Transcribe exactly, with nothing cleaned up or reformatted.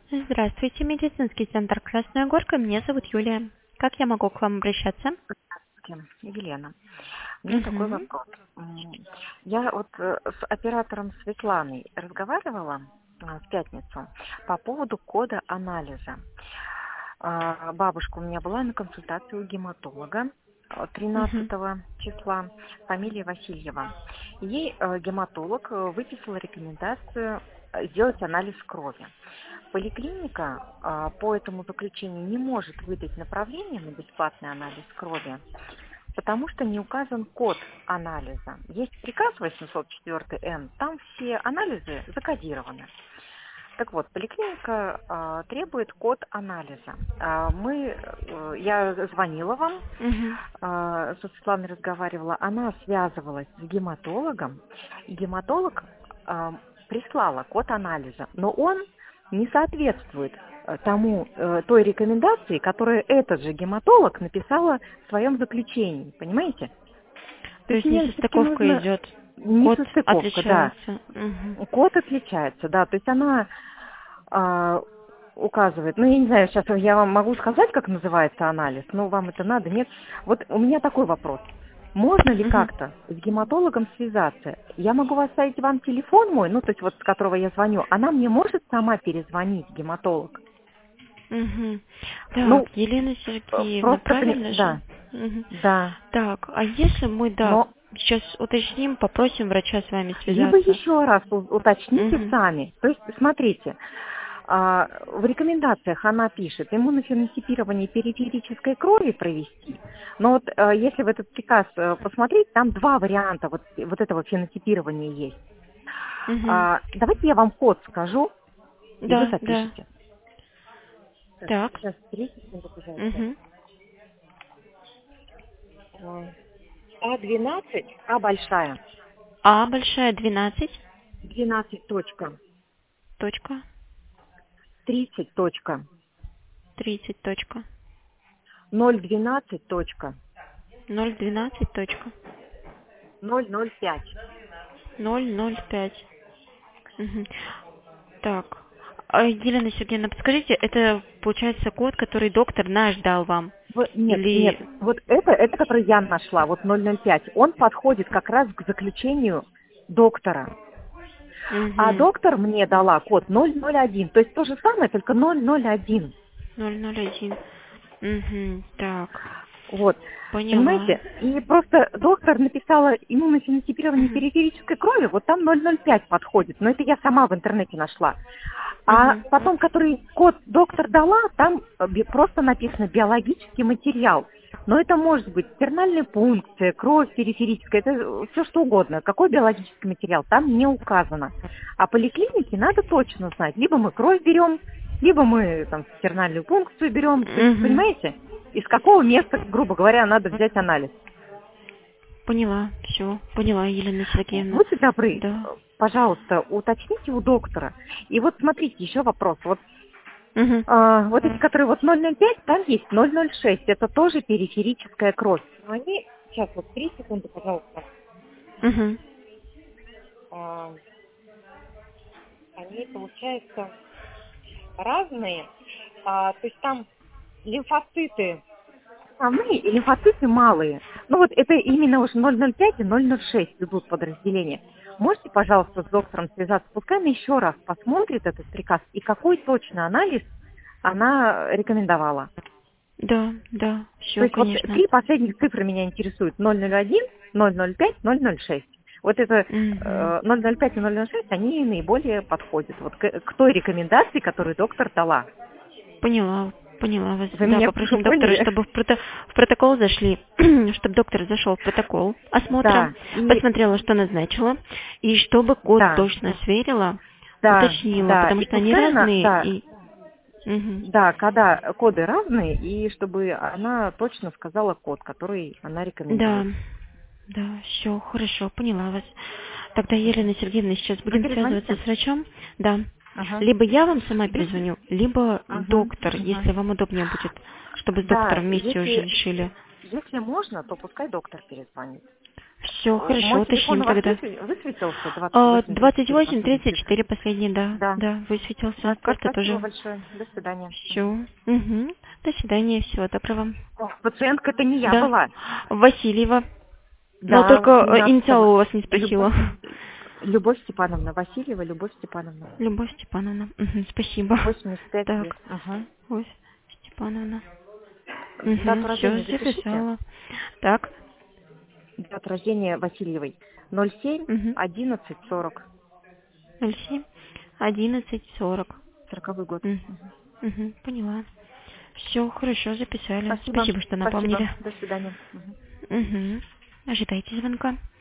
Здравствуйте, медицинский центр «Красная Горка». Меня зовут Юлия. Как я могу к вам обращаться? Здравствуйте, Елена. У меня такой Угу. вопрос. М, Я вот э, с оператором Светланой разговаривала а, в пятницу по поводу кода анализа. А, Бабушка у меня была на консультации у гематолога э, Угу. тринадцатого числа, фамилия Васильева. Ей э, гематолог э, выписал рекомендацию э, сделать анализ крови. Поликлиника а, по этому заключению не может выдать направление на бесплатный анализ крови, потому что не указан код анализа. Есть приказ восемьсот четыре эн, там все анализы закодированы. Так вот, поликлиника а, требует код анализа. А, мы, э, я звонила вам, Угу. а, со Светланой разговаривала, она связывалась с гематологом, и гематолог а, прислала код анализа, но он не соответствует э, тому, э, той рекомендации, которую этот же гематолог написала в своем заключении, понимаете? То То есть есть мне все-таки несостыковка нужно идет. Код несостыковка, да. отличается. Угу. Код отличается, да. То есть она а, указывает, ну я не знаю, сейчас я вам могу сказать, как называется анализ, но вам это надо, нет. Вот у меня такой вопрос. Можно ли Угу. как-то с гематологом связаться? Я могу оставить вам телефон мой, ну то есть вот с которого я звоню, она мне может сама перезвонить, гематолог? Угу. Так, Ну, Елена п- Сергеевна, просто, пони- правильно же? да, Угу. да. Так, а если мы, да, Но сейчас уточним, попросим врача с вами либо связаться? еще раз у- уточните Угу. сами. То есть, смотрите, а, в рекомендациях она пишет иммунофенотипирование периферической крови провести. Но вот а, если в этот приказ э, посмотреть, там два варианта вот, вот этого фенотипирования есть. Угу. А, давайте я вам код скажу, и вы Да, да. запишите. Так, Так. сейчас, три секунды, пожалуйста. Угу. А двенадцать, А большая, А большая двенадцать. двенадцать точка, Точка. тридцать точка, Тридцать. Точка. ноль двенадцать точка, Ноль двенадцать. Точка. ноль ноль пять. Ноль ноль пять. Мгм. Так. А, Елена Сергеевна, подскажите, это получается код, который доктор наш дал вам? Вот, нет, нет, Или... вот это, это, который я нашла, вот ноль ноль пять, он подходит как раз к заключению доктора. А Угу. доктор мне дала код ноль ноль один, то есть то же самое, только ноль ноль один. Ноль ноль один. Угу. Так. Вот, Поняла. понимаете? И просто доктор написала иммунофенотипирование Угу. периферической крови, вот там ноль ноль пять подходит, но это я сама в интернете нашла. А Угу. потом, который код доктор дала, там э, би- просто написано биологический материал. Но это может быть тернальная пункция, кровь периферическая, это все что угодно. Какой биологический материал, там не указано. А поликлинике надо точно знать. Либо мы кровь берем, либо мы там тернальную пункцию берем. То есть, Угу. понимаете, из какого места, грубо говоря, надо взять анализ. Поняла. Все. Поняла, Елена Сергеевна. Будьте добры, Да. пожалуйста, уточните у доктора. И вот смотрите, еще вопрос. Вот Угу. А, вот эти, которые вот ноль ноль пять, там есть ноль ноль шесть, это тоже периферическая кровь. Но они, сейчас вот три секунды, пожалуйста, Угу. а, они, получается, разные. А, то есть там лимфоциты основные и лимфоциты малые. Ну вот это именно уж ноль ноль пять и ноль ноль шесть идут подразделения. Можете, пожалуйста, с доктором связаться? Пускай она еще раз посмотрит этот приказ и какой точно анализ она рекомендовала. Да, да. То Все, есть вот конечно. три последних цифры меня интересуют. ноль ноль один, ноль ноль пять, ноль ноль шесть. Вот это Угу. э, ноль ноль пять и ноль ноль шесть, они наиболее подходят вот к, к той рекомендации, которую доктор дала. Поняла, поняла вас. Вы Да, меня попросим доктора, поняли? чтобы в, прото- в протокол зашли, чтобы доктор зашел в протокол осмотра, Да, и посмотрела, что назначила, и чтобы код да, точно сверила, да, уточнила, да. потому И что они пускай она, разные, да, и... Мгм. да, когда коды разные, и чтобы она точно сказала код, который она Да, рекомендует. да, все, хорошо, поняла вас. Тогда, Елена Сергеевна, сейчас Вы будем связываться перезвоните? с врачом, да. Ага. Либо я вам сама Если, перезвоню, либо ага, доктор, ага. если вам удобнее будет, чтобы с Да, доктором вместе уже если решили. Если можно, то пускай доктор перезвонит. Все, хорошо, Мой телефон уточним у вас тогда. высве- высветился? А, двадцать восемь двадцать тридцать восемь четыре тридцать последний. четыре последний, да. Да. Да, высветился. Да, всё, Карта спасибо тоже. большое. До свидания. Все. Угу. До свидания, всего доброго. О, пациентка это не я Да. была. Васильева. Но Да, только э, меня инициал у вас не спросила. Любовь, Любовь Степановна. Васильева Любовь Степановна. Любовь Степановна. Угу, спасибо. восемьдесят пять Так. лет. Ага. Ой, Степановна. Дату Угу, все, рождения запишите. записала. Так. Дата рождения Васильевой. ноль семь Угу. одиннадцать сорок. ноль семь одиннадцать сорок. Сороковой год. Угу. Мгм. Угу, поняла. Все, хорошо, записали. Спасибо. Спасибо, что Спасибо. напомнили. До свидания. Мгм. Угу. Ожидайте звонка.